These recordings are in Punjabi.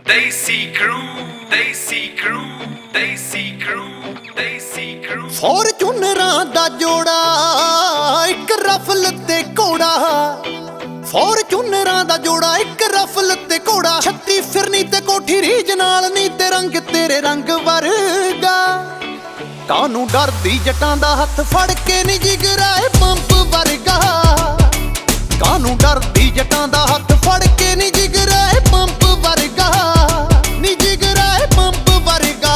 Desi crew, Desi crew, Desi crew, Desi crew। ਫੋਰਚੂਨਰਾਂ ਦਾ ਜੋੜਾ ਇੱਕ ਰਫਲ ਤੇ ਘੋੜਾ, ਫੋਰਚੂਨਰਾਂ ਦਾ ਜੋੜਾ ਇੱਕ ਰਫਲ ਤੇ ਘੋੜਾ, ਛੱਤੀ ਫਿਰਨੀ ਤੇ ਕੋਠੀ ਰੀਝ ਨਾਲ ਨੀ ਤੇ ਰੰਗ ਤੇਰੇ ਰੰਗ ਵਰਗਾ। ਕਾਨੂੰ ਡਰਦੀ ਜੱਟਾਂ ਦਾ ਹੱਥ ਫੜ ਕੇ ਨੀ ਜਿਗਰਾ ਏ ਪੰਪ ਵਰਗਾ। ਕਾਨੂੰ ਡਰਦੀ ਜੱਟਾਂ ਦਾ ਹੱਥ ਫੜ ਕੇ ਨੀ ਜਿਗਰਾ ਏ ਪੰਪ ਵਰਗਾ, ਨੀ ਜਿਗਰਾ ਏ ਪੰਪ ਵਰਗਾ।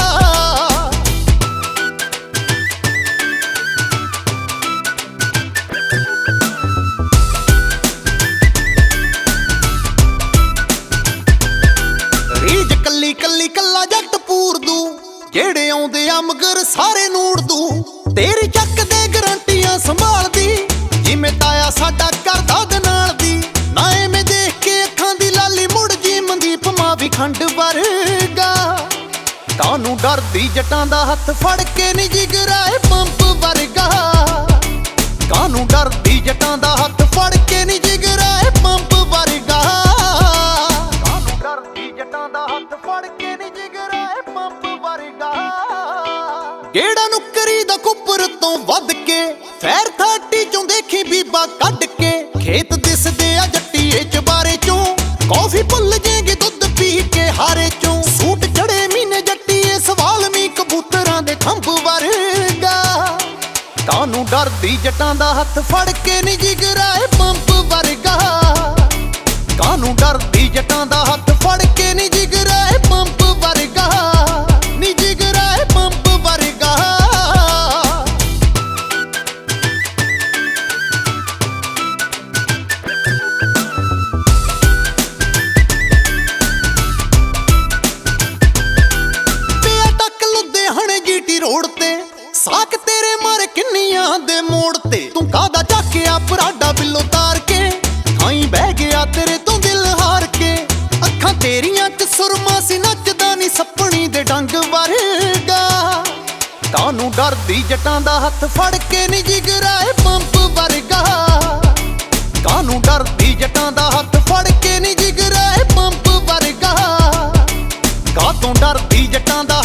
ਰੀਝ ਕੱਲੀ ਕੱਲੀ ਕੱਲਾ ਜੱਟ ਪੂਰ ਦੂ, ਜਿਹੜੇ ਆਉਂਦੇ ਆ ਮਗਰ ਸਾਰੇ ਨੂੜ ਦੂ। ਤੇਰੀ ਚੱਕ ਦੇ ਗਰੰਟੀਆਂ ਸੰਭਾਲਦੀ, ਜਿਵੇਂ ਤਾਇਆ ਸਾਡਾ ਕਰਦਾ ਦੇ ਨਾਲ ਦੀ। ਨਾ ਐਵੇਂ ਦੇਖ ਕੇ ਅੱਖਾਂ ਦੀ ਲਾਲੀ ਮੁੜ ਜੀ ਮਨਦੀਪ ਮਾਵੀ ਖੰਡ ਵਰਗਾ। ਕਾਨੂੰ ਡਰਦੀ ਜੱਟਾਂ ਦਾ ਹੱਥ ਫੜ ਕੇ ਨੀ ਜਿਗਰਾ ਏ ਪੰਪ ਵਰਗਾ। ਕਾਨੂੰ ਡਰਦੀ ਜੱਟਾਂ ਦਾ ਹੱਥ ਫੜ ਕੇ ਨੀ ਜਿਗਰਾ ਏ ਪੰਪ ਵਰਗਾ। ਕਾਨੂੰ ਡਰਦੀ ਜੱਟਾਂ ਦਾ ਹੱਥ ਫੜ ਕੇ ਨੀ ਜਿਗਰਾ ਏ ਪੰਪ ਵਰਗਾ। ਗੇੜਾ ਨੁੱਕਰੀ ਦਾ ਕੁੱਪਰ ਤੋਂ ਵੱਧ ਕੇ, ਫੈਰ 30 ਚੋਂ ਦੇਖੀ ਬੀਬਾ ਕੱਢ ਕੇ। ਖੇਤ ਦਿਸਦੇ ਆ ਜੱਟੀਏ ਚਬਾਰੇ ਚੋਂ, ਕੌਫੀ ਭੁੱਲ ਜੇਗੇ ਦੁੱਧ ਪੀ ਕੇ ਹਾਰੇ ਚੋਂ। ਸੂਟ ਚੜੇ ਮਹੀਨੇ ਜੱਟੀਏ ਸਵਾਲ ਮੀ ਕਬੂਤਰਾਂ ਦੇ ਖੰਭ ਵਰਗਾ। ਕਾਨੂੰ ਡਰਦੀ ਜੱਟਾਂ ਦਾ ਹੱਥ ਫੜ ਕੇ ਨੀ ਜਿਗਰਾ ਏ ਪੰਪ ਵਰਗਾ। ਕਾਨੂੰ ਡਰਦੀ ਜੱਟਾਂ ਦਾ ਹੱਥ ਫੜ ਕੇ ਨੀ ਜਿਗਰਾ ਏ ਪੰਪ ਵਰਗਾ, ਨੀ ਜਿਗਰਾ ਏ ਪੰਪ ਵਰਗਾ। ਪਿਆ ਟੱਕ ਲੁਧਿਆਣੇ ਜੀਟੀ ਰੋਡ ਤੇ, ਸਾਕ ਤੇਰੇ ਮਾਰੇ ਕਿੰਨੀਆਂ ਦੇ ਮੋੜ ਤੇ। ਤੂੰ ਕਾਹਦਾ ਚੱਕਿਆ ਪਰਾਡਾ ਬਿੱਲੋ ਤਾਰ ਕੇ, ਥਾਈ ਬਹਿ ਗਿਆ ਤੇਰੇ ਤੋਂ ਦਿਲ ਹਾਰ ਕੇ। ਅੱਖਾਂ ਤੇਰੀਆਂ ਚ ਸੁਰਮਾ ਸੀ ਨੱਚਦਾ ਨੀ ਸੱਪਣੀ ਦੇ ਡੰਗ ਵਰਗਾ। ਕਾਨੂੰ ਡਰਦੀ ਜੱਟਾਂ ਦਾ ਹੱਥ ਫੜ ਕੇ ਨੀ ਜਿਗਰਾ ਏ ਪੰਪ ਵਰਗਾ। ਕਾਨੂੰ ਡਰਦੀ ਜੱਟਾਂ ਦਾ ਹੱਥ ਫੜ ਕੇ ਨੀ ਜਿਗਰਾ ਏ ਪੰਪ ਵਰਗਾ। ਕਾਤੋਂ ਡਰਦੀ ਜੱਟਾਂ ਦਾ